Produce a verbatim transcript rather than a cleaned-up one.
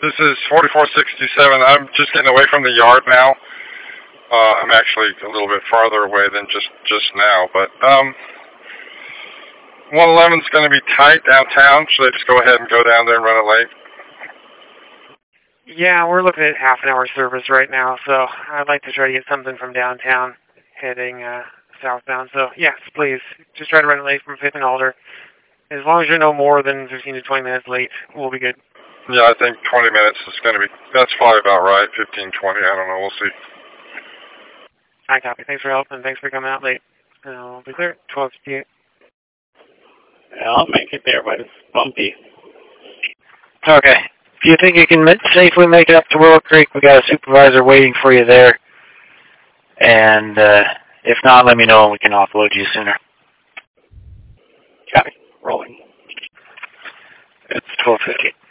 This is forty-four sixty-seven. I'm just getting away from the yard now. Uh, I'm actually a little bit farther away than just, just now, but um, one eleven's going to be tight downtown. Should I just go ahead and go down there and run it late? Yeah, we're looking at half an hour service right now, so I'd like to try to get something from downtown heading uh, southbound. So, yes, please, just try to run it late from fifth and Alder. As long as you're no more than fifteen to twenty minutes late, we'll be good. Yeah, I think twenty minutes is going to be, that's probably about right, fifteen, twenty, I don't know, we'll see. I copy. Thanks for help, and thanks for coming out late. I'll be clear, twelve fifty-eight. Yeah, I'll make it there, but it's bumpy. Okay. If you think you can safely make it up to Willow Creek, we got a supervisor waiting for you there. And uh, if not, let me know and we can offload you sooner. Copy. Rolling. It's twelve fifty.